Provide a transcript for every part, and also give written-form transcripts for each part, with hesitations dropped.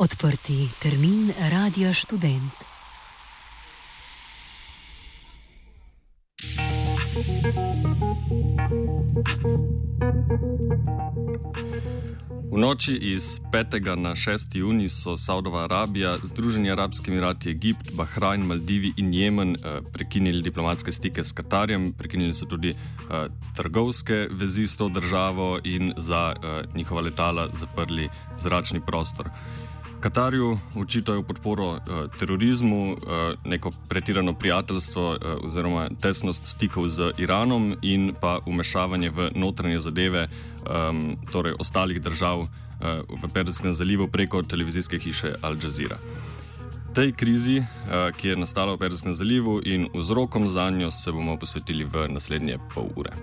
Odprti termin Radia Študent. V noči iz 5. na 6. junij so Saudova Arabija, Združeni arabski emirati, Egipt, Bahrajn, Maldivi in Jemen prekinili diplomatske stike s Katarjem, prekinili so tudi trgovske vezi s to državo in za njihova letala zaprli zračni prostor. Katarju očitajo podporo terorizmu, neko pretirano prijateljstvo oziroma tesnost stikov z Iranom in pa vmešavanje v notranje zadeve torej ostalih držav v Perzijskem zalivu preko televizijske hiše Al Jazeera. Tej krizi, ki je nastala v Perzijskem zalivu in vzrokom zanjo, se bomo posvetili v naslednje pol ure.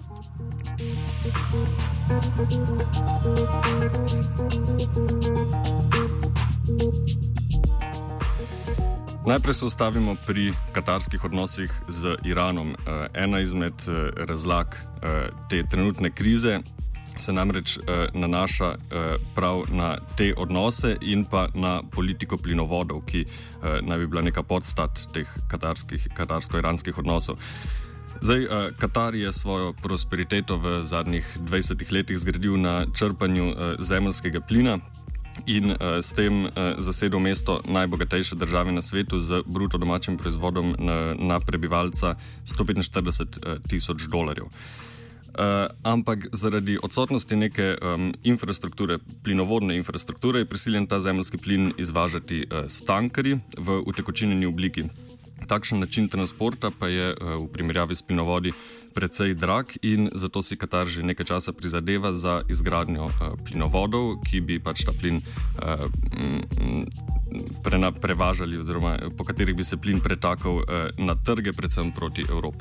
Najprej se ustavimo pri katarskih odnosih z Iranom. Ena izmed razlag te trenutne krize se namreč nanaša prav na te odnose in pa na politiko plinovodov, ki naj bi bila neka podstat teh katarsko-iranskih odnosov. Zdaj, Katar je svojo prosperiteto v zadnjih 20 letih zgradil na črpanju zemeljskega plina in s tem zasedel mesto najbogatejše države na svetu z bruto domačim proizvodom na prebivalca $145,000. Ampak zaradi odsotnosti neke infrastrukture, plinovodne infrastrukture, je prisiljen ta zemeljski plin izvažati s tankerji v utekočinjeni obliki. Takšen način transporta pa je v primerjavi s plinovodi precej drag in zato si Katar že nekaj časa prizadeva za izgradnjo plinovodov, ki bi pač ta plin prevažali oziroma po katerih bi se plin pretakal na trge, predvsem proti Evropi.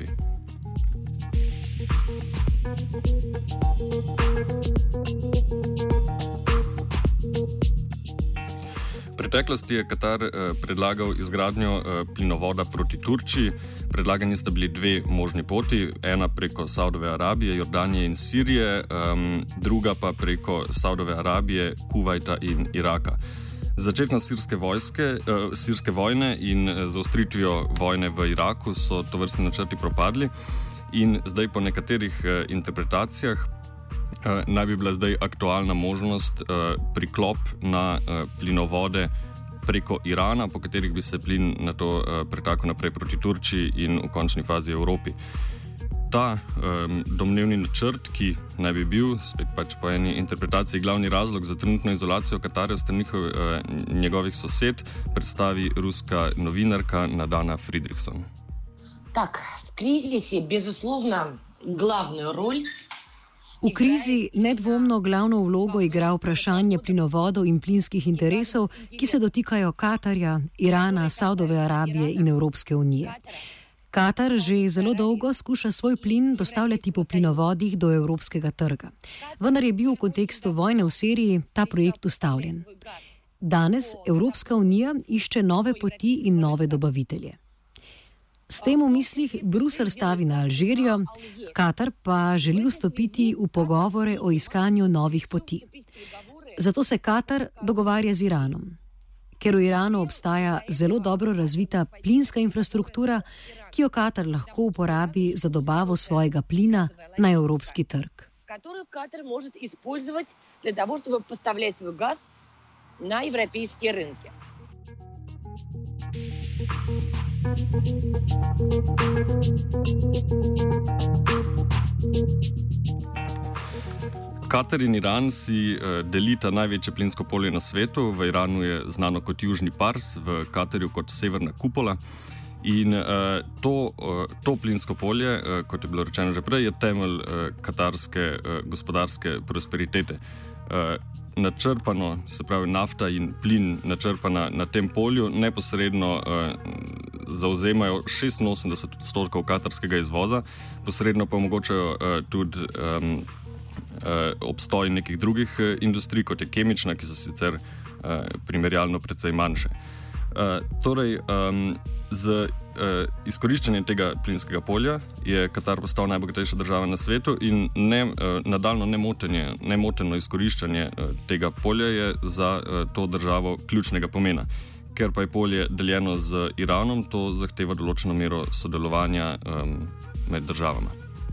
V preteklosti je Katar predlagal izgradnjo plinovoda proti Turčiji. Predlagani sta bili dve možni poti, ena preko Saudove Arabije, Jordanije in Sirije, druga pa preko Saudove Arabije, Kuvajta in Iraka. Z začetkom sirske vojne in zaostritvijo vojne v Iraku so tovrstni načrti propadli in zdaj po nekaterih interpretacijah naj bi bila zdaj aktualna možnost priklop na plinovode preko Irana, po katerih bi se plin na to pretakal naprej proti Turčiji in v končni fazi Evropi. Ta domnevni načrt, ki naj bi bil, spet pač po eni interpretaciji, glavni razlog za trenutno izolacijo Katarja strani njegovih sosed, predstavi ruska novinarka Nadana Fridrichson. Tak, v krizi безусловно glavno rol. V krizi nedvomno glavno vlogo igra vprašanje plinovodov in plinskih interesov, ki se dotikajo Katarja, Irana, Saudove Arabije in Evropske unije. Katar že zelo dolgo skuša svoj plin dostavljati po plinovodih do evropskega trga. Vendar je bil v kontekstu vojne v Siriji ta projekt ustavljen. Danes Evropska unija išče nove poti in nove dobavitelje. S tem v mislih Bruselj stavi na Alžirijo, Katar pa želi vstopiti v pogovore o iskanju novih poti. Zato se Katar dogovarja z Iranom. Ker v Iranu obstaja zelo dobro razvita plinska infrastruktura, ki jo Katar lahko uporabi za dobavo svojega plina na evropski trg. Katero Katar može izkoristiti za to, da bi postavljal svoj gaz na evropske rynke. Katar in Iran si delita največje plinsko polje na svetu. V Iranu je znano kot Južni Pars, v Katarju kot Severna kupola. In to plinsko polje, kot je bilo rečeno že prej, je temelj katarske gospodarske prosperitete. Načrpano, se pravi nafta in plin načrpana na tem polju, neposredno zauzemajo 86% katarskega izvoza, posredno pa omogočajo tudi obstoj nekih drugih industrij, kot je kemična, ki so sicer primerjalno precej manjše. Z izkoriščanjem tega plinskega polja je Katar postal najbogatejša država na svetu in nadaljno nemoteno izkoriščanje tega polja je za to državo ključnega pomena. Ker pa je polje deljeno z Iranom, to zahteva določeno mero sodelovanja med državama.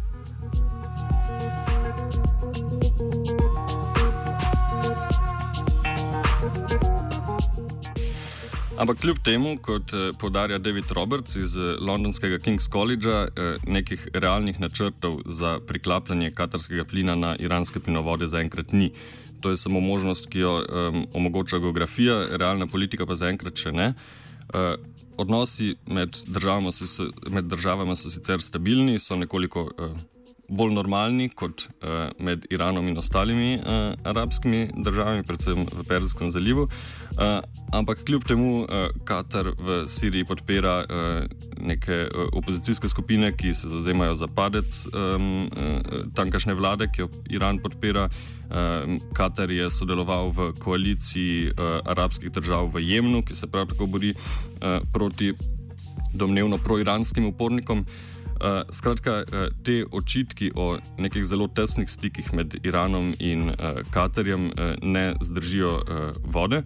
Ampak kljub temu, kot poudarja David Roberts iz londonskega King's Collegea, nekih realnih načrtov za priklapljanje katarskega plina na iranske plinovode zaenkrat ni. To je samo možnost, ki jo omogoča geografija, realna politika pa zaenkrat še ne. Odnosi med državama so sicer stabilni, so nekoliko bolj normalni kot med Iranom in ostalimi arabskimi državami, predvsem v Perzijskem zalivu. Ampak kljub temu Katar v Siriji podpira neke opozicijske skupine, ki se zavzemajo za padec tamkajšnje vlade, ki jo Iran podpira. Katar je sodeloval v koaliciji arabskih držav v Jemnu, ki se prav tako bori proti domnevno proiranskim upornikom. Skratka, te očitki o nekih zelo tesnih stikih med Iranom in Katarjem ne zdržijo vode.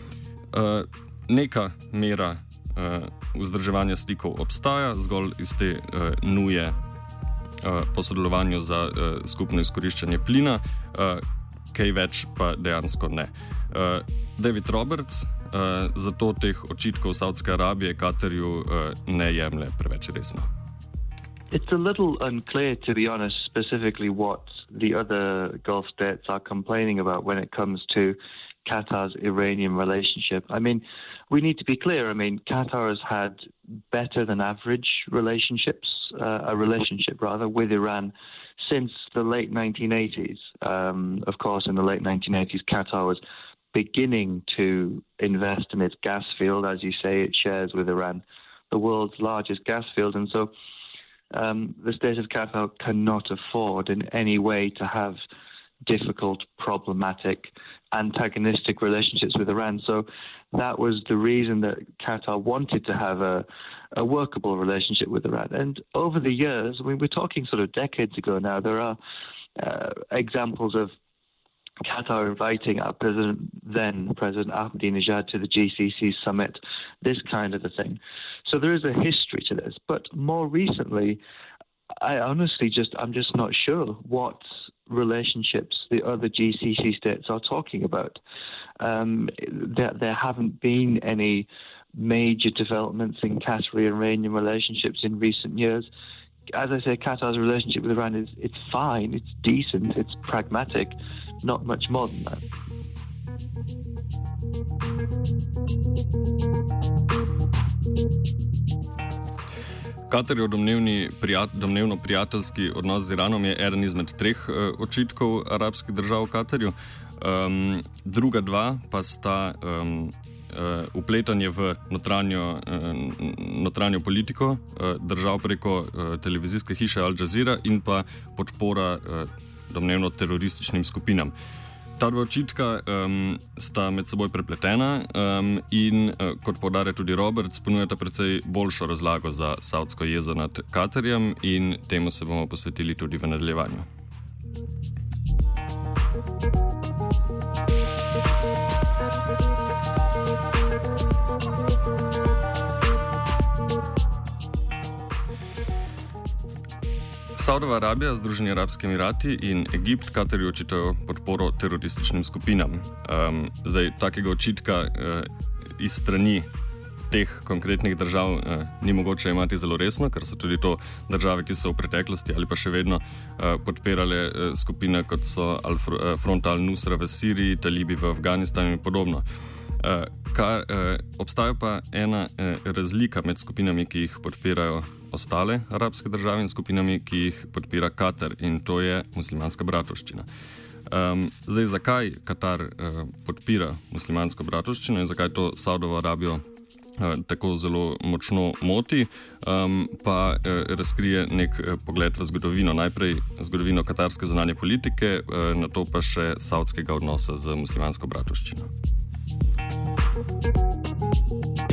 Neka mera vzdrževanja stikov obstaja, zgolj iz te nuje po sodelovanju za skupno izkoriščanje plina, kaj več pa dejansko ne. David Roberts zato teh očitkov Saudske Arabije Katarju ne jemlje preveč resno. It's a little unclear, to be honest, specifically what the other Gulf states are complaining about when it comes to Qatar's Iranian relationship. I mean, we need to be clear. I mean, Qatar has had better than average relationships, with Iran since the late 1980s. Of course, in the late 1980s, Qatar was beginning to invest in its gas field. As you say, it shares with Iran the world's largest gas field. And so the state of Qatar cannot afford in any way to have difficult, problematic, antagonistic relationships with Iran. So that was the reason that Qatar wanted to have a workable relationship with Iran. And over the years, I mean, we're talking sort of decades ago now, there are examples of Qatar inviting our then President Ahmadinejad to the GCC summit, this kind of a thing. So there is a history to this. But more recently, I'm just not sure what relationships the other GCC states are talking about. There haven't been any major developments in Qatari-Iranian relationships in recent years. As I say, Qatar's relationship with Iran it's fine, it's decent, it's pragmatic, not much more than that. Katarjev domnevno prijateljski odnos z Iranom je eden izmed treh očitkov arabskih držav Katarju. Druga dva pa sta upletanje v notranjo politiko držav preko televizijske hiše Al Jazeera in pa podpora domnevno terorističnim skupinam. Ta dva očitka sta med seboj prepletena in, kot poudarja tudi Roberts, ponujata precej boljšo razlago za saudsko jezo nad Katarjem in temu se bomo posvetili tudi v nadaljevanju. Saudova Arabija, Združeni arabski emirati in Egipt Katarju očitajo podporo terorističnim skupinam. Takega očitka iz strani teh konkretnih držav ni mogoče imati zelo resno, ker so tudi to države, ki so v preteklosti ali pa še vedno podpirale skupine, kot so Front al-Nusra v Siriji, talibi v Afganistanu in podobno. Obstaja pa ena razlika med skupinami, ki jih podpirajo ostale arabske države in skupinami, ki jih podpira Katar, in to je muslimanska bratovščina. Zakaj Katar podpira muslimansko bratovščino in zakaj to Saudovo Arabijo tako zelo močno moti, pa razkrije nek pogled v zgodovino. Najprej zgodovino katarske zunanje politike, nato pa še saudskega odnosa z muslimansko bratovščino.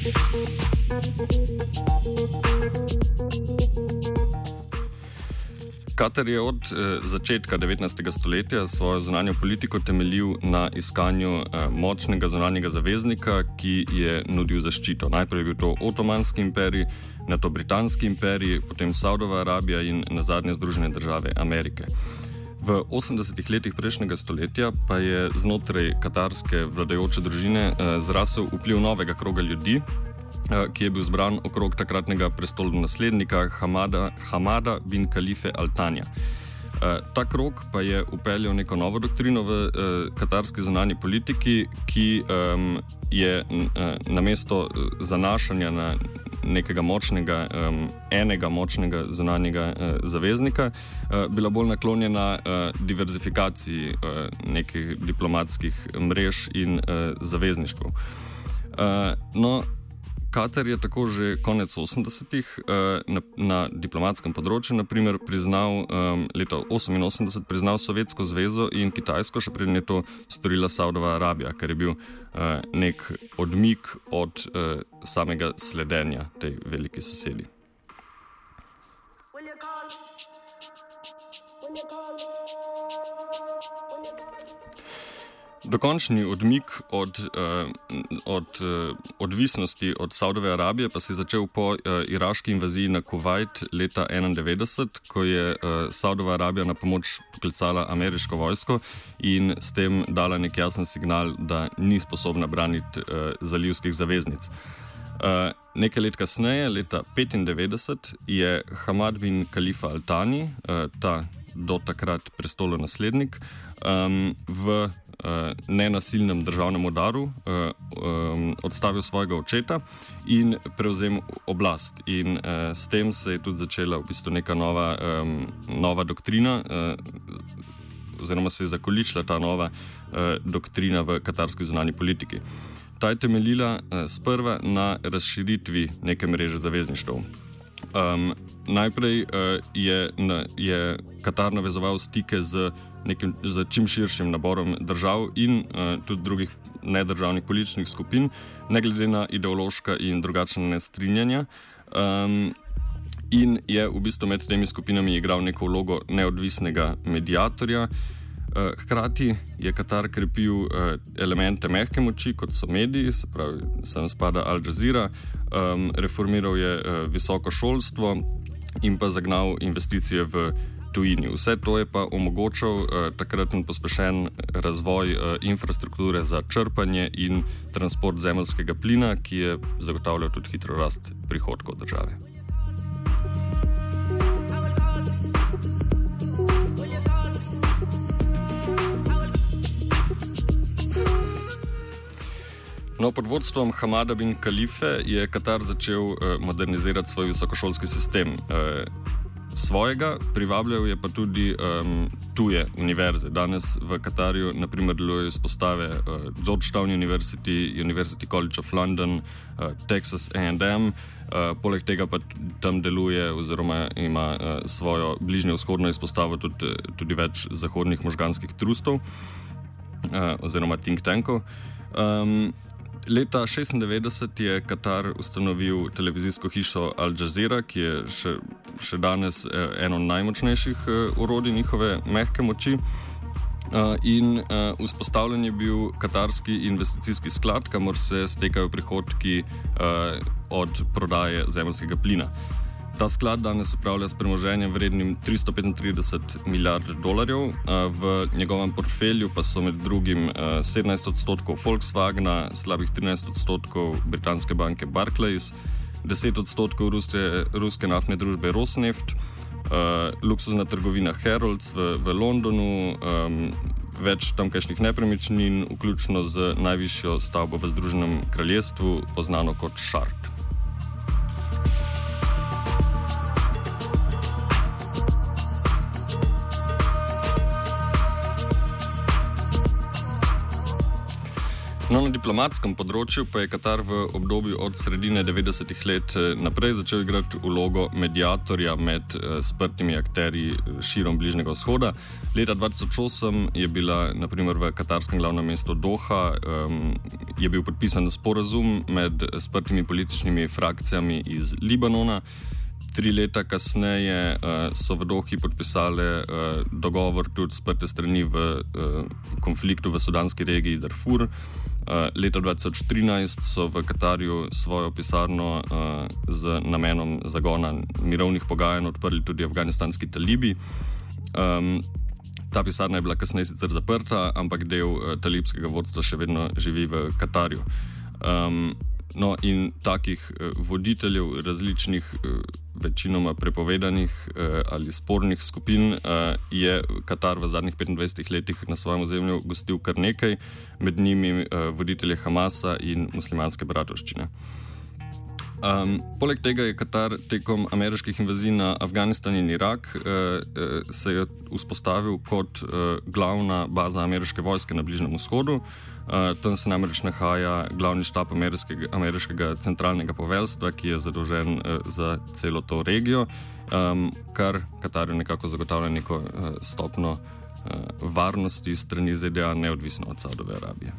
Katar je od začetka 19. stoletja svojo zunanjo politiko temeljil na iskanju močnega zunanjega zaveznika, ki je nudil zaščito. Najprej je bil to Otomanski imperij, nato Britanski imperij, potem Saudova Arabija in nazadnje Združene države Amerike. V 80. letih prejšnjega stoletja pa je znotraj katarske vladajoče družine zrasel vpliv novega kroga ljudi, ki je bil zbran okrog takratnega prestolonaslednika Hamada bin Kalife Al Thanja. Ta krog pa je upeljal neko novo doktrino v katarski zunanji politiki, ki je namesto zanašanja na nekega močnega, enega močnega zunanjega zaveznika, bila bolj naklonjena diverzifikaciji nekih diplomatskih mrež in zavezništv. Katar je tako že konec 80-ih na diplomatskem področju, naprimer, priznal leta 1988 priznal Sovjetsko zvezo in Kitajsko, še preden je to storila Saudova Arabija, ker je bil nek odmik od samega sledenja tej veliki sosedi. Dokončni odmik od odvisnosti od Saudove Arabije pa se je začel po iraški invaziji na Kuvajt leta 1991, ko je Saudova Arabija na pomoč poklicala ameriško vojsko in s tem dala nek jasen signal, da ni sposobna braniti zalivskih zaveznic. Nekaj let kasneje, leta 1995, je Hamad bin Kalifa Al Thani, ta do takrat prestolonaslednik, v nenasilnem državnem udaru odstavil svojega očeta in prevzel oblast. In s tem se je tudi začela v bistvu neka nova doktrina, oziroma se je zakoličila ta nova doktrina v katarski zunanji politiki. Ta je temeljila sprva na razširitvi neke mreže zavezništev. Najprej je Katar navezoval stike z čim širšim naborom držav in tudi drugih nedržavnih političnih skupin, ne glede na ideološka in drugačna nestrinjanja. In je v bistvu med temi skupinami igral neko vlogo neodvisnega mediatorja. Hkrati je Katar krepil elemente mehke moči, kot so mediji, se pravi, sem spada Al Jazeera, reformiral je visoko šolstvo in pa zagnal investicije v tujini. Vse to je pa omogočal takratni pospešen razvoj infrastrukture za črpanje in transport zemeljskega plina, ki je zagotavljal tudi hitro rast prihodkov države. Pod vodstvom Hamada bin Kalife je Katar začel modernizirati svoj visokošolski sistem. Svojega privabljal je pa tudi tuje univerze. Danes v Katarju naprimer delujejo izpostave Georgetown University, University College of London, Texas A&M, poleg tega pa tam deluje oziroma ima svojo bližnjo vzhodno izpostavo tudi več zahodnih možganskih trustov oziroma think tankov. Leta 1996 je Katar ustanovil televizijsko hišo Al Jazeera, ki je še danes eno najmočnejših orodij njihove mehke moči. In vzpostavljen je bil katarski investicijski sklad, kamor se stekajo prihodki od prodaje zemeljskega plina. Ta sklad danes upravlja s premoženjem vrednim $335 milijard. V njegovem portfelju pa so med drugim 17% Volkswagena, slabih 13% britanske banke Barclays, 10% ruske naftne družbe Rosneft, luksuzna trgovina Harrods v Londonu, več tamkajšnjih nepremičnin, vključno z najvišjo stavbo v Združenem kraljestvu, poznano kot Shard. No, na diplomatskem področju pa je Katar v obdobju od sredine 90-ih let naprej začel igrati vlogo mediatorja med sprtimi akterji širom Bližnjega vzhoda. Leta 2008 je bila, naprimer v katarskem glavnem mestu Doha, je bil podpisan sporazum med sprtimi političnimi frakcijami iz Libanona. 3 leta kasneje so v Dohi podpisali dogovor tudi sprte strani v konfliktu v sudanski regiji Darfur. Leta 2013 so v Katarju svojo pisarno z namenom zagona mirovnih pogajanj odprli tudi afganistanski talibi. Ta pisarna je bila kasneje sicer zaprta, ampak del talibskega vodstva še vedno živi v Katarju. No, in takih voditeljev različnih, večinoma prepovedanih ali spornih skupin je Katar v zadnjih 25 letih na svojem ozemlju gostil kar nekaj, med njimi voditelje Hamasa in muslimanske bratovščine. Poleg tega je Katar tekom ameriških invazij na Afganistan in Irak se je vzpostavil kot glavna baza ameriške vojske na Bližnjem vzhodu. Tam se namreč nahaja glavni štab ameriškega centralnega poveljstva, ki je zadolžen za celo to regijo, kar Katarju nekako zagotavlja neko stopno varnosti strani ZDA, neodvisno od Saudove Arabije.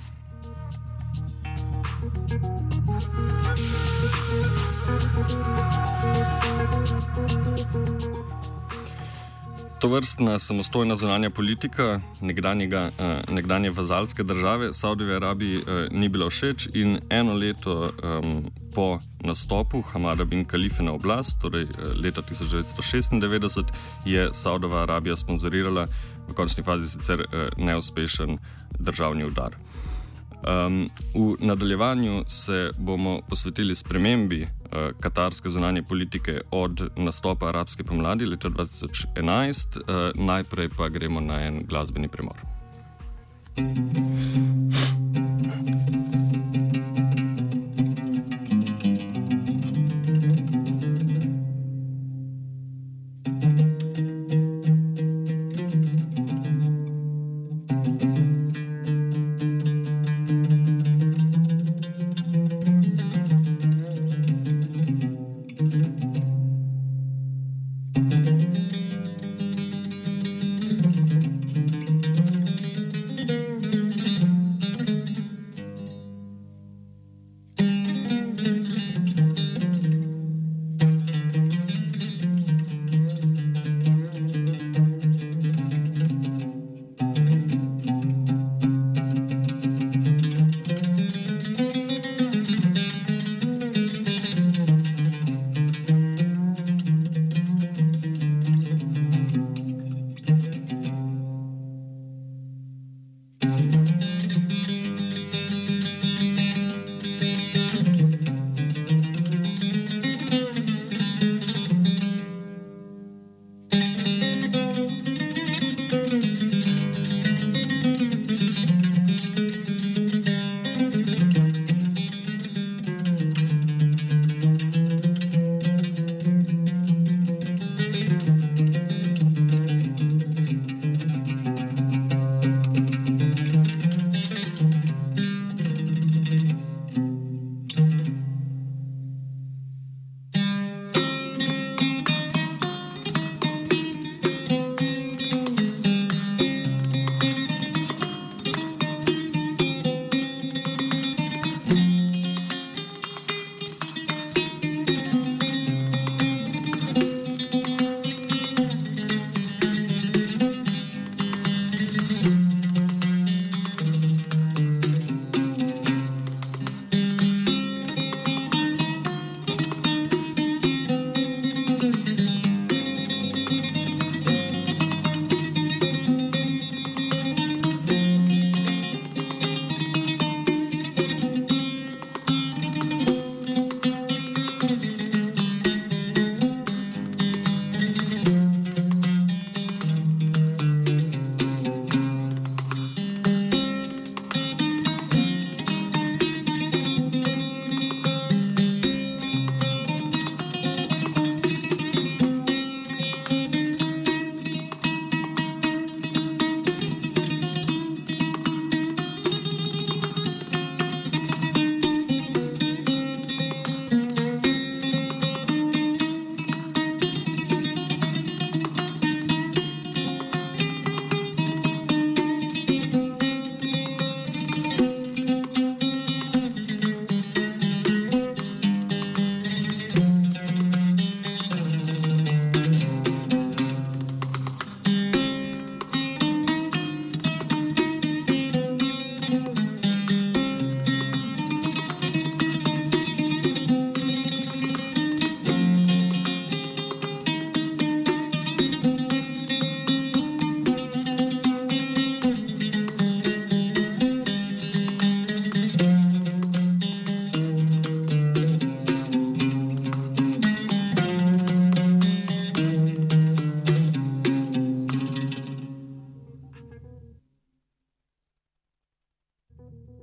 Tovrstna samostojna zunanja politika nekdanje vazalske države Saudovi Arabiji ni bila všeč in eno leto po nastopu Hamada bin Kalife na oblast, torej leta 1996, je Saudova Arabija sponzorirala v končni fazi sicer neuspešen državni udar. V nadaljevanju se bomo posvetili spremembi katarske zunanje politike od nastopa arabske pomladi leta 2011. Najprej pa gremo na en glasbeni premor.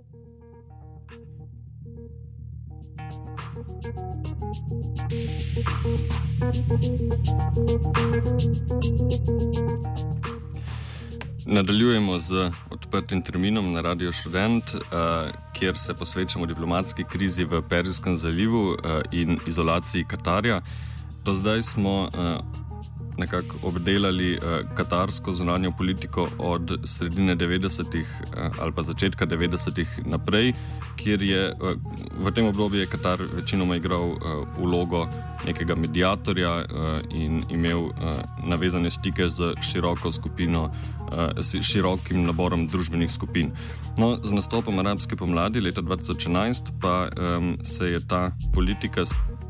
Nadaljujemo z odprtim terminom na Radio Študent, kjer se posvečamo diplomatski krizi v Perzijskem zalivu in izolaciji Katarja. Do zdaj smo nekako obdelali katarsko zunanjo politiko od sredine 90-ih ali pa začetka 90-ih naprej, kjer je v tem obdobju Katar večinoma igral vlogo nekega mediatorja in imel navezane stike z široko skupino, s širokim naborom družbenih skupin. No, z nastopom arabske pomladi leta 2011 pa se je ta politika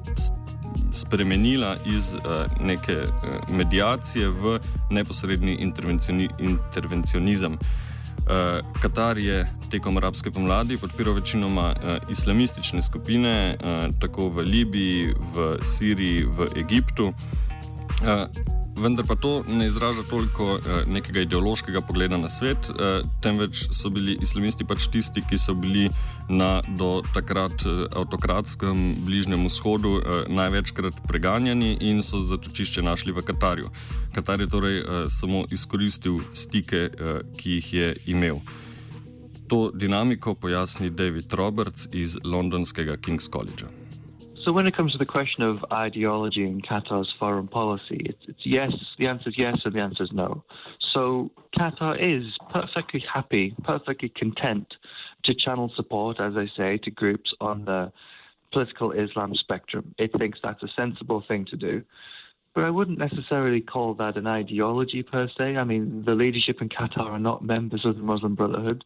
spremenila iz neke mediacije v neposredni intervencionizem. Katar je tekom arabske pomladi podpiral večinoma islamistične skupine, tako v Libiji, v Siriji, v Egiptu. Vendar pa to ne izraža toliko nekega ideološkega pogleda na svet, temveč so bili islamisti pač tisti, ki so bili na do takrat avtokratskem Bližnjem vzhodu največkrat preganjani in so zatočišče našli v Katarju. Katar je torej samo izkoristil stike, ki jih je imel. To dinamiko pojasni David Roberts iz londonskega King's Collegea. So when it comes to the question of ideology in Qatar's foreign policy, it's yes, the answer is yes, and the answer is no. So Qatar is perfectly happy, perfectly content to channel support, as I say, to groups on the political Islam spectrum. It thinks that's a sensible thing to do. But I wouldn't necessarily call that an ideology per se. I mean, the leadership in Qatar are not members of the Muslim Brotherhood.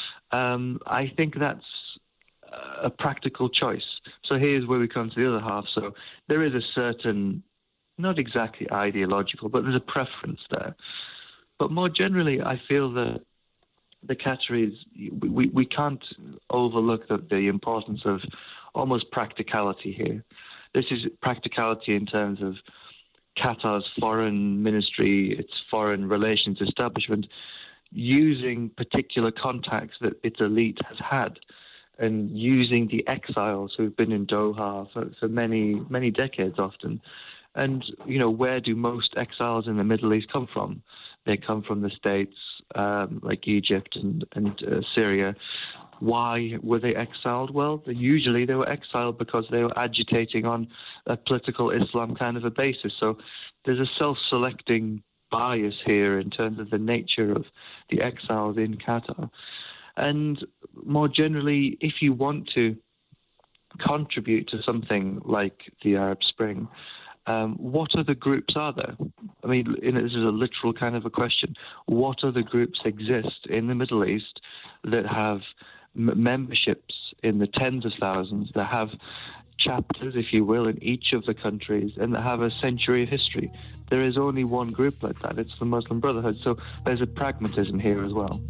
I think that's a practical choice. So here's where we come to the other half. So there is a certain, not exactly ideological, but there's a preference there. But more generally, I feel that the Qataris, we can't overlook the importance of almost practicality here. This is practicality in terms of Qatar's foreign ministry, its foreign relations establishment, using particular contacts that its elite has had, and using the exiles who've been in Doha for many, many decades often. And, you know, where do most exiles in the Middle East come from? They come from the states like Egypt and Syria. Why were they exiled? Well, usually they were exiled because they were agitating on a political Islam kind of a basis. So there's a self-selecting bias here in terms of the nature of the exiles in Qatar. And more generally, if you want to contribute to something like the Arab Spring, what other groups are there? I mean, this is a literal kind of a question. What other groups exist in the Middle East that have memberships in the tens of thousands, that have chapters, if you will, in each of the countries, and that have a century of history? There is only one group like that. It's the Muslim Brotherhood. So there's a pragmatism here as well.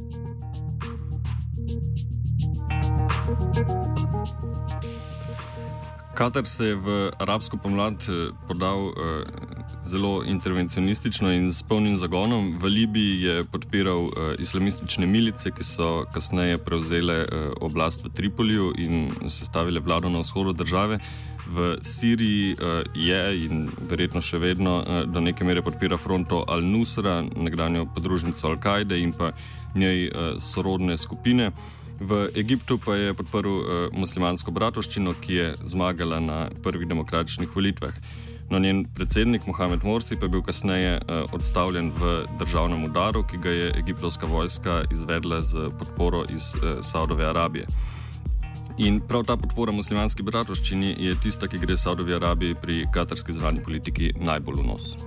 Katar se je v arabsko pomlad podal zelo intervencionistično in s polnim zagonom. V Libiji je podpiral islamistične milice, ki so kasneje prevzele oblast v Tripoliju in sestavile vlado na vzhodu države. V Siriji je in verjetno še vedno do neke mere podpira fronto Al-Nusra, nekdanjo podružnico Al-Kaide in pa njej sorodne skupine. V Egiptu pa je podprl muslimansko bratovščino, ki je zmagala na prvih demokratičnih volitvah. No, njen predsednik Mohamed Morsi pa je bil kasneje odstavljen v državnem udaru, ki ga je egiptovska vojska izvedla z podporo iz Saudove Arabije. In prav ta podpora muslimanski bratovščini je tista, ki gre Saudovi Arabiji pri katarski zunanji politiki najbolj v nos.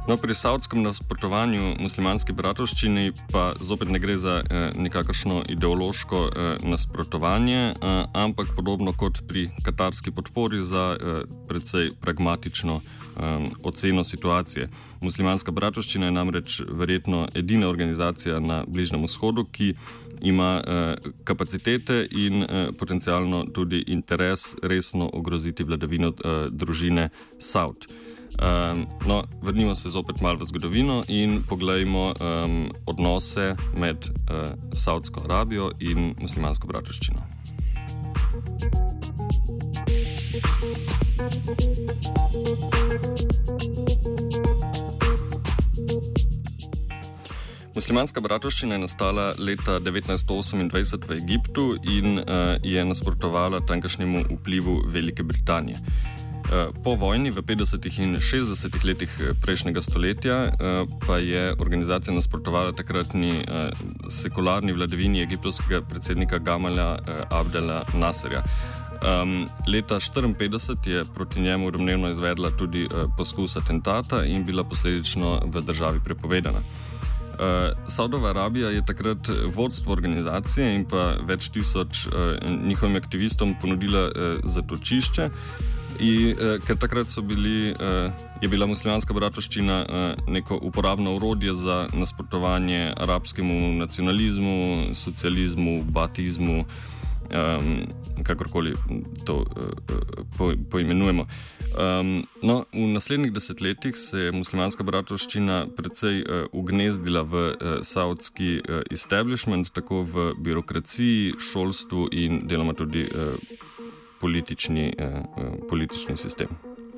No, pri savdskem nasprotovanju muslimanski bratovščini pa zopet ne gre za nikakršno ideološko nasprotovanje, ampak podobno kot pri katarski podpori za precej pragmatično oceno situacije. Muslimanska bratovščina je namreč verjetno edina organizacija na Bližnjem vzhodu, ki ima kapacitete in potencialno tudi interes resno ogroziti vladavino družine Saud. No, vrnimo se zopet malo v zgodovino in poglejmo odnose med Saudsko Arabijo in muslimansko bratovščino. Muslimanska bratovščina je nastala leta 1928 v Egiptu in je nasprotovala tamkajšnjemu vplivu Velike Britanije. Po vojni v 50. in 60. letih prejšnjega stoletja pa je organizacija nasprotovala takratni sekularni vladavini egiptovskega predsednika Gamala Abdela Nasserja. Leta 1954 je proti njemu domnevno izvedla tudi poskus atentata in bila posledično v državi prepovedana. Saudova Arabija je takrat vodstvo organizacije in pa več tisoč njihovim aktivistom ponudila zatočišče, ker takrat je bila muslimanska bratovščina neko uporabno orodje za nasprotovanje arabskemu nacionalizmu, socializmu, batizmu, kakorkoli to poimenujemo. No, v naslednjih desetletjih se je muslimanska bratovščina precej ugnezdila v saudski establishment, tako v birokraciji, šolstvu in deloma tudi politični sistem.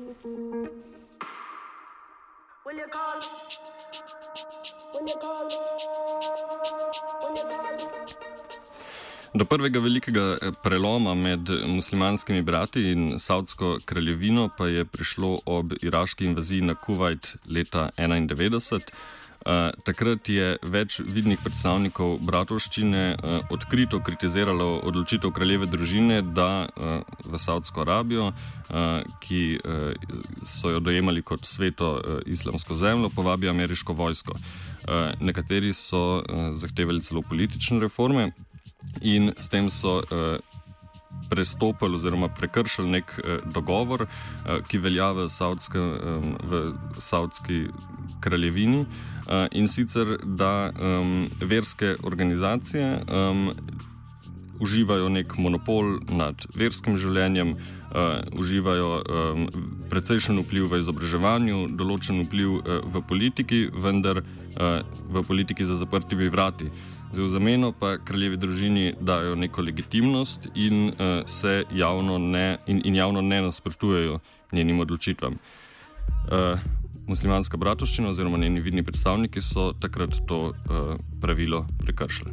Do prvega velikega preloma med muslimanskimi brati in Saudsko kraljevino pa je prišlo ob iraški invaziji na Kuvajt leta 1991. Takrat je več vidnih predstavnikov bratovščine odkrito kritiziralo odločitev kraljeve družine, da v Saudsko Arabijo, ki so jo dojemali kot sveto islamsko zemljo, povabi ameriško vojsko. Nekateri so zahtevali celo politične reforme in s tem so prestopili oziroma prekršili nek dogovor, ki velja v Saudski kraljevini, in sicer, da verske organizacije uživajo nek monopol nad verskim življenjem, uživajo precejšen vpliv v izobraževanju, določen vpliv v politiki, vendar v politiki za zaprtimi vrati. Zdaj, v zameno pa kraljevi družini dajo neko legitimnost in se javno ne nasprotujejo njenim odločitvam. Muslimanska bratovščina oziroma njeni vidni predstavniki so takrat to pravilo prekršili.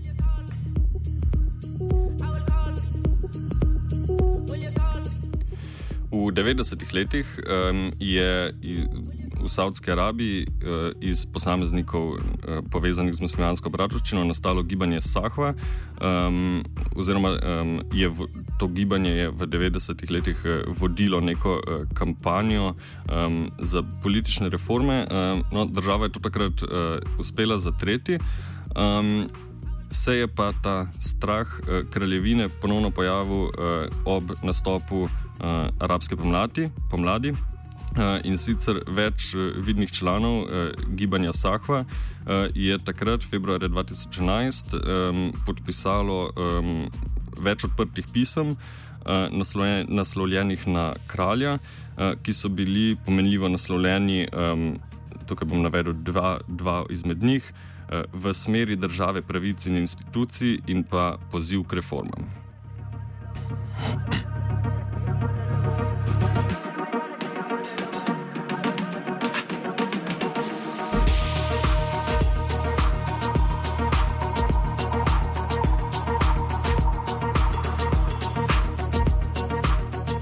V 90. letih je v Saudski Arabiji iz posameznikov povezanih z muslimansko bratovščino nastalo gibanje Sahva, oziroma to gibanje je v 90. letih vodilo neko kampanjo za politične reforme. No, država je to takrat uspela zatreti. Se je pa ta strah kraljevine ponovno pojavil ob nastopu arabske pomladi. In sicer več vidnih članov gibanja Sahva je takrat, februarja 2011, podpisalo več odprtih pisem, naslovljenih na kralja, ki so bili pomenljivo naslovljeni, tukaj bom navedel dva izmed njih, v smeri države pravic in institucij in pa poziv k reformam.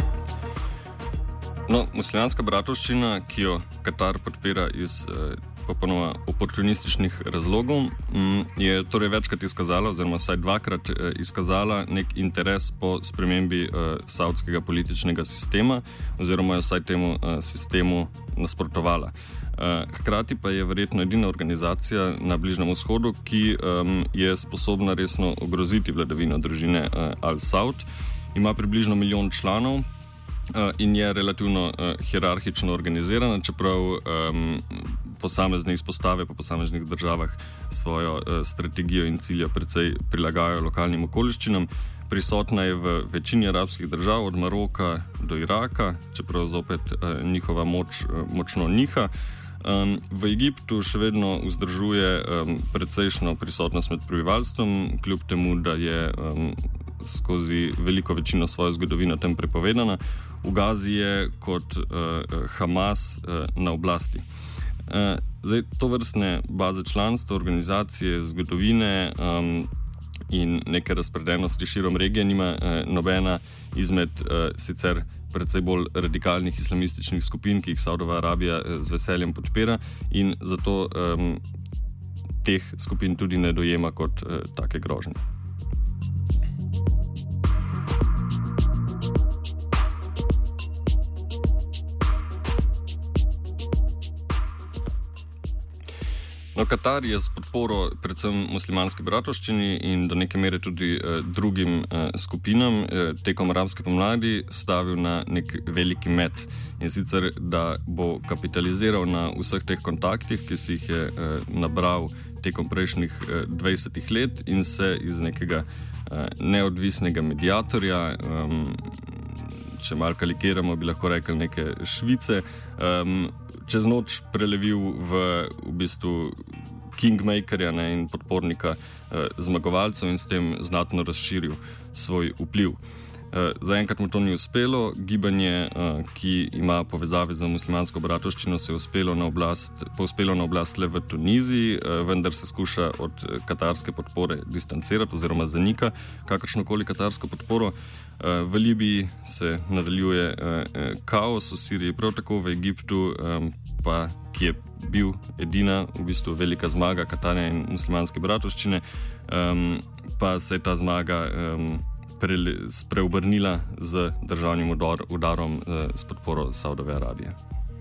No, muslimanska bratovščina, ki jo Katar podpira iz popolnoma oportunističnih razlogov, je torej večkrat izkazala, oziroma vsaj dvakrat izkazala nek interes po spremembi savdskega političnega sistema, oziroma je vsaj temu sistemu nasprotovala. Hkrati pa je verjetno edina organizacija na Bližnjem vzhodu, ki je sposobna resno ogroziti vladavino družine Al-Saud. Ima približno 1 milijon članov in je relativno hierarhično organizirana, čeprav posamezne izpostave po posameznih državah svojo strategijo in cilje precej prilagajajo lokalnim okoliščinam. Prisotna je v večini arabskih držav, od Maroka do Iraka, čeprav zopet njihova moč močno niha. V Egiptu še vedno vzdržuje precejšno prisotnost med prebivalstvom, kljub temu, da je skozi veliko večino svoje zgodovine tem prepovedana. V Gazi je kot Hamas na oblasti. Zdaj, to vrstne baze članstva, organizacije, zgodovine in neke razpredenosti širom regije nima nobena izmed sicer predvsej bolj radikalnih islamističnih skupin, ki jih Saudova Arabija z veseljem podpira, in zato teh skupin tudi ne dojema kot take grožnje. No, Katar je s podporo predvsem muslimanski bratovščini in do neke mere tudi drugim skupinam tekom arabske pomladi stavil na nek veliki met, in sicer, da bo kapitaliziral na vseh teh kontaktih, ki si jih je nabral tekom prejšnjih 20 let, in se iz nekega neodvisnega mediatorja, če malo karikiramo, bi lahko rekli neke Švice, čez noč prelevil v bistvu kingmakerja in podpornika zmagovalcev in s tem znatno razširil svoj vpliv. Zaenkrat mu to ni uspelo. Gibanje, ki ima povezave z muslimansko bratovščino, se je povzpelo na oblast le v Tuniziji, vendar se skuša od katarske podpore distancirati oziroma zanika kakršnokoli katarsko podporo. V Libiji se nadaljuje kaos, v Siriji prav tako, v Egiptu pa, ki je bil edina v bistvu velika zmaga Katarja in muslimanske bratovščine, pa se je ta zmaga spreobrnila z državnim udarom s podporo Saudove Arabije.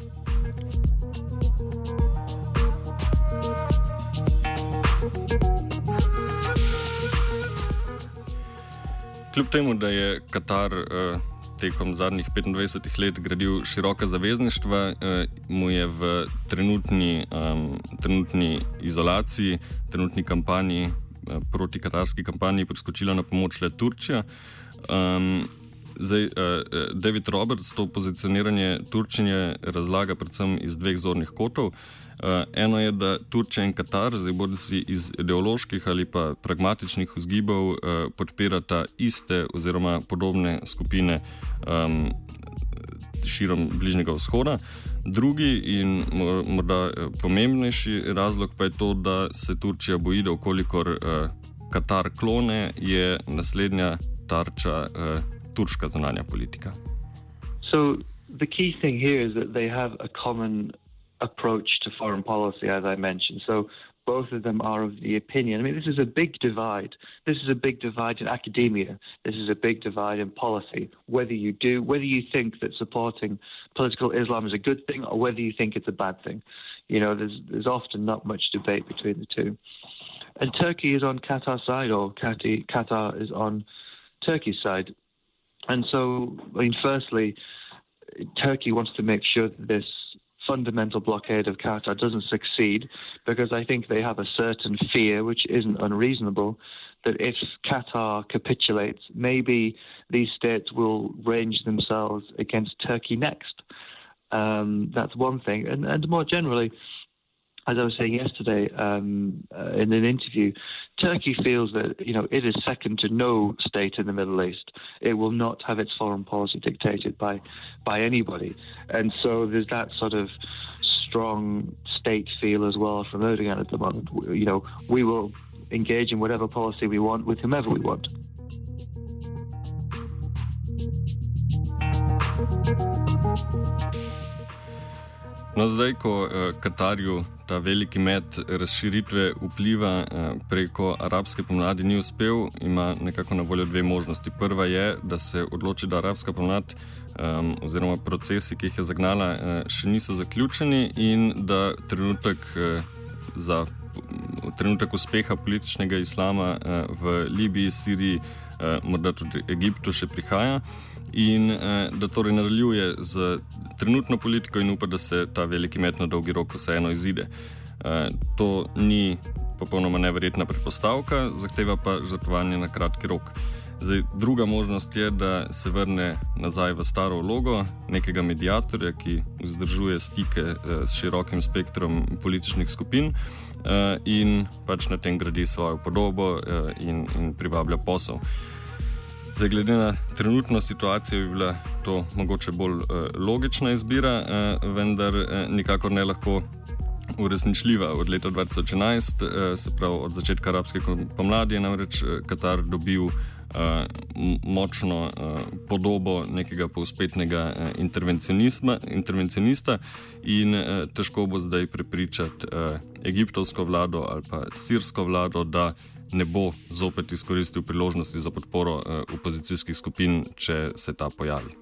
Kljub temu, da je Katar tekom zadnjih 25 let gradil široka zavezništva, mu je v trenutni izolaciji, trenutni kampanji, proti katarski kampanji priskočila na pomoč le Turčija. David Roberts to pozicioniranje Turčije razlaga predvsem iz dveh zornih kotov. Eno je, da Turčija in Katar, zdaj bodisi iz ideoloških ali pa pragmatičnih vzgibov, podpirata iste oziroma podobne skupine širom Bližnjega vzhoda. Drugi in morda pomembnejši razlog pa je to, da se Turčija boji, da vkolikor Katar klone, je naslednja tarča turška zunanja politika. So the key thing here is that they have a common approach to foreign policy, as I mentioned. So both of them are of the opinion. I mean, this is a big divide. This is a big divide in academia. This is a big divide in policy. Whether you think that supporting political Islam is a good thing, or whether you think it's a bad thing. You know, there's often not much debate between the two. And Turkey is on Qatar's side, or Qatar is on Turkey's side. And so, I mean, firstly, Turkey wants to make sure that this fundamental blockade of Qatar doesn't succeed, because I think they have a certain fear, which isn't unreasonable, that if Qatar capitulates, maybe these states will range themselves against Turkey next. That's one thing. And more generally, as I was saying yesterday in an interview, Turkey feels that, you know, it is second to no state in the Middle East. It will not have its foreign policy dictated by anybody. And so there's that sort of strong state feel as well from Erdogan at the moment. You know, we will engage in whatever policy we want with whomever we want. No, zdaj, ko Katarju ta veliki met razširitve vpliva preko arabske pomladi ni uspel, ima nekako na voljo dve možnosti. Prva je, da se odloči, da arabska pomlad oziroma procesi, ki jih je zagnala, še niso zaključeni in da trenutek uspeha političnega islama v Libiji, Siriji, morda tudi Egiptu še prihaja. In da torej nadaljuje z trenutno politiko in upa, da se ta veliki met na dolgi rok vseeno izide. To ni popolnoma neverjetna predpostavka, zahteva pa žrtvovanje na kratki rok. Zdaj, druga možnost je, da se vrne nazaj v staro vlogo nekega mediatorja, ki vzdržuje stike s širokim spektrom političnih skupin in pač na tem gradi svojo podobo in privablja posel. Zdaj, glede na trenutno situacijo bi bila to mogoče bolj logična izbira, vendar nikakor ne lahko uresničljiva. Od leta 2011, se pravi od začetka arabske pomladi, je namreč Katar dobil močno podobo nekega povzpetnega intervencionista in težko bo zdaj prepričati egiptovsko vlado ali pa sirsko vlado, da ne bo zopet izkoristil priložnosti za podporo opozicijskih skupin, če se ta pojavi.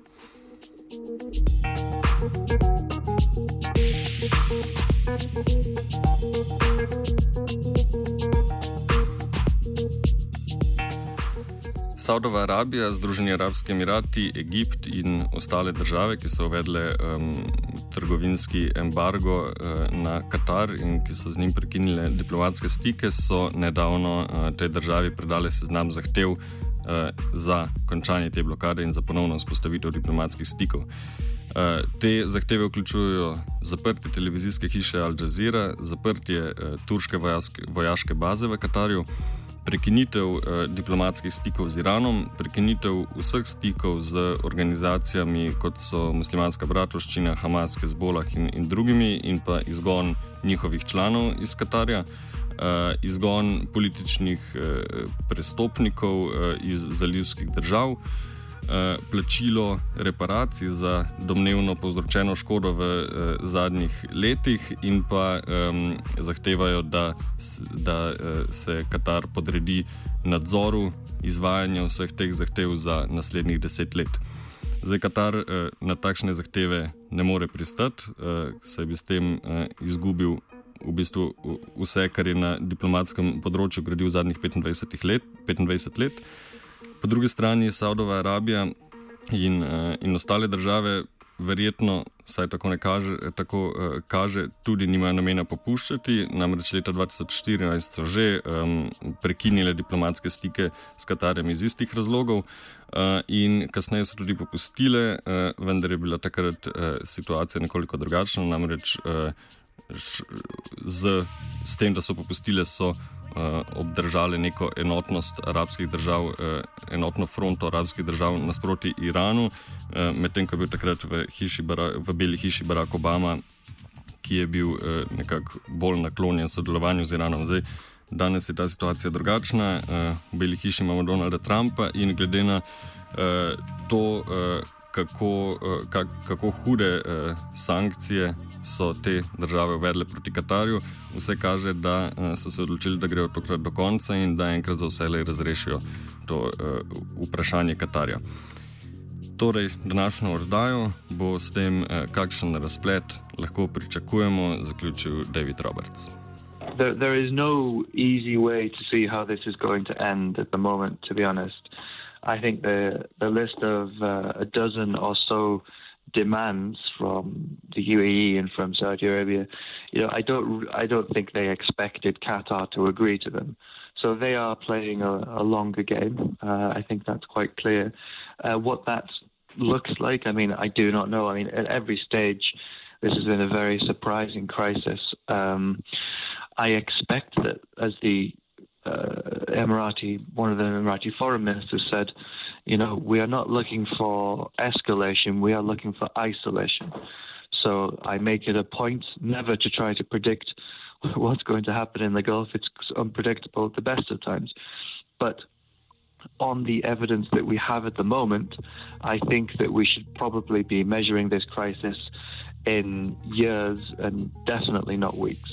Saudova Arabija, Združeni arabski emirati, Egipt in ostale države, ki so uvedle trgovinski embargo na Katar in ki so z njim prekinile diplomatske stike, so nedavno tej državi predale seznam zahtev za končanje te blokade in za ponovno vzpostavitev diplomatskih stikov. Te zahteve vključujejo zaprtje televizijske hiše Al Jazeera, zaprtje turške vojaške baze v Katarju, prekinitev diplomatskih stikov z Iranom, prekinitev vseh stikov z organizacijami, kot so Muslimanska bratovščina, Hamas, Hezbolah in drugimi, in pa izgon njihovih članov iz Katarja, izgon političnih prestopnikov iz zalivskih držav, plačilo reparacij za domnevno povzročeno škodo v zadnjih letih in pa zahtevajo, da se Katar podredi nadzoru izvajanja vseh teh zahtev za naslednjih 10 let. Zdaj, Katar na takšne zahteve ne more pristati, saj bi s tem izgubil v bistvu vse, kar je na diplomatskem področju gradil zadnjih 25 let. Po drugi strani Saudova Arabija in ostale države verjetno, saj tako kaže, tudi nimajo namena popuščati. Namreč leta 2014 so že prekinile diplomatske stike s Katarjem iz istih razlogov in kasneje so tudi popustile, vendar je bila takrat situacija nekoliko drugačna. Namreč s tem, da so popustile, so obdržale neko enotnost arabskih držav, enotno fronto arabskih držav nasproti Iranu, medtem ko je bil takrat v Beli hiši Barack Obama, ki je bil nekako bolj naklonjen sodelovanju z Iranom. Zdaj, danes je ta situacija drugačna, v Beli hiši imamo Donalda Trumpa in glede na to, kako hude sankcije so te države uvedle proti Katarju, vse kaže, da so se odločili, da grejo tokrat do konca in da enkrat za vselej razrešijo to vprašanje Katarja. Torej, današnjo oddajo bo s tem, kakšen razplet lahko pričakujemo, zaključil David Roberts. There is no easy way to see how this is going to end at the moment, to be honest. I think the list of a dozen or so demands from the UAE and from Saudi Arabia, I don't think they expected Qatar to agree to them. So they are playing a longer game. I think that's quite clear. What that looks like, I do not know. At every stage, this has been a very surprising crisis. I expect that, as one of the Emirati foreign ministers said, we are not looking for escalation, we are looking for isolation. So I make it a point never to try to predict what's going to happen in the Gulf. It's unpredictable at the best of times. But on the evidence that we have at the moment, I think that we should probably be measuring this crisis in years and definitely not weeks.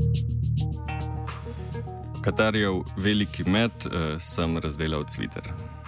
Katarjev veliki met sem razdelal Twitter.